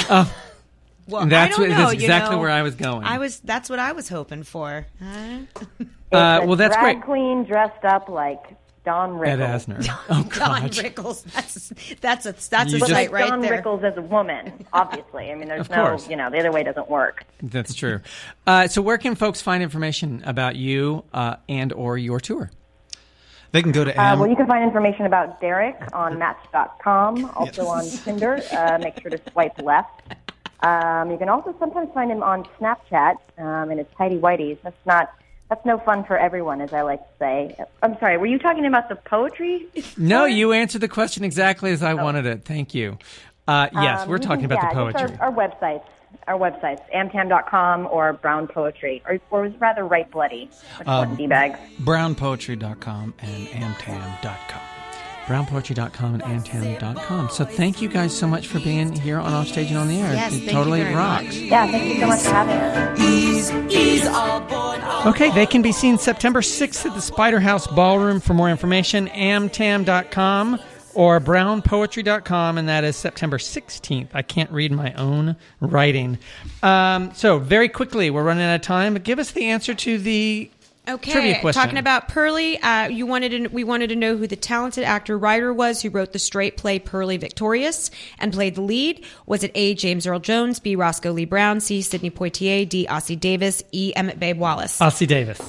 Well, That's I don't what- know. that's you exactly know, where I was going. I was. That's what I was hoping for. Huh? It's Uh, a well, that's drag great. queen dressed up like Don Ed Rickles. Asner. Oh, Don God. Rickles. That's that's a that's You a just- sight Like right Don there. Rickles as a woman, obviously. I mean, there's Of no, course. you know, the other way doesn't work. That's true. Uh, so where can folks find information about you uh, and or your tour? They can go to Uh, Am- well, you can find information about Derek on Match dot com, also on Tinder. Uh, make sure to swipe left. Um, you can also sometimes find him on Snapchat um, in his tidy whities. That's not. That's no fun for everyone, as I like to say. I'm sorry. Were you talking about the poetry? No, you answered the question exactly as I wanted it. Thank you. Uh, yes, Um, we're you talking can- about yeah, the just poetry. Our, our websites, our websites, amtam dot com or Brown Poetry, or, or was rather Right Bloody, or Um, D-bags. brown poetry dot com and amtam dot com. brown poetry dot com and antam dot com. So thank you guys so much for being here on Offstage and on the Air. Yes, it thank you totally very rocks. much. Yeah, thank you so much for having us. He's, he's all born all Okay, they can be seen September sixth at the Spider House Ballroom. For more information, amtam dot com or brown poetry dot com, and that is September sixteenth. I can't read my own writing. Um, so very quickly, we're running out of time, but give us the answer to the Okay, trivia question. talking about Pearly, uh, you wanted to, we wanted to know who the talented actor writer was who wrote the straight play Pearly Victorious and played the lead. Was it A. James Earl Jones, B. Roscoe Lee Brown, C. Sidney Poitier, D. Ossie Davis, E. Emmett Babe Wallace? Ossie Davis.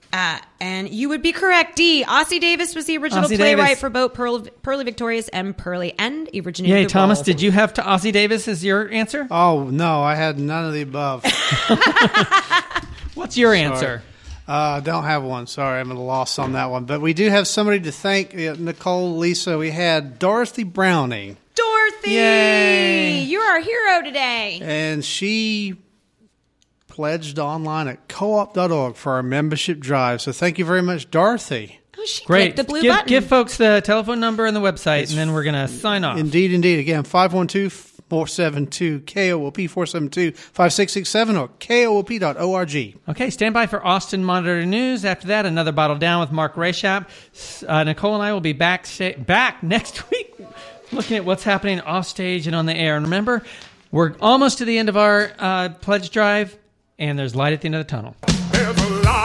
Uh, and you would be correct. D. Ossie Davis was the original Ossie playwright Davis. for both Pearl, Pearly Victorious and Pearly End. He originated Yay, the Thomas, role. did you have to Ossie Davis as your answer? Oh, no, I had none of the above. What's your Sorry. answer? I uh, don't have one. Sorry, I'm at a loss on that one. But we do have somebody to thank, uh, Nicole, Lisa. We had Dorothy Browning, Dorothy! Yay. You're our hero today. and she pledged online at co op dot org for our membership drive. So thank you very much, Dorothy. Oh, she Great. clicked the blue give, button. give folks the telephone number and the website, and then we're going to sign off. Indeed, indeed. Again, five one two, four seven two, K O O P, four seven two, five six six seven, or K O O P dot org. Okay, stand by for Austin Monitor News. After that, another bottle down with Mark Rayshap. Uh, Nicole and I will be back sta- back next week looking at what's happening off stage and on the air. And remember, we're almost to the end of our uh, pledge drive, and there's light at the end of the tunnel. There's a light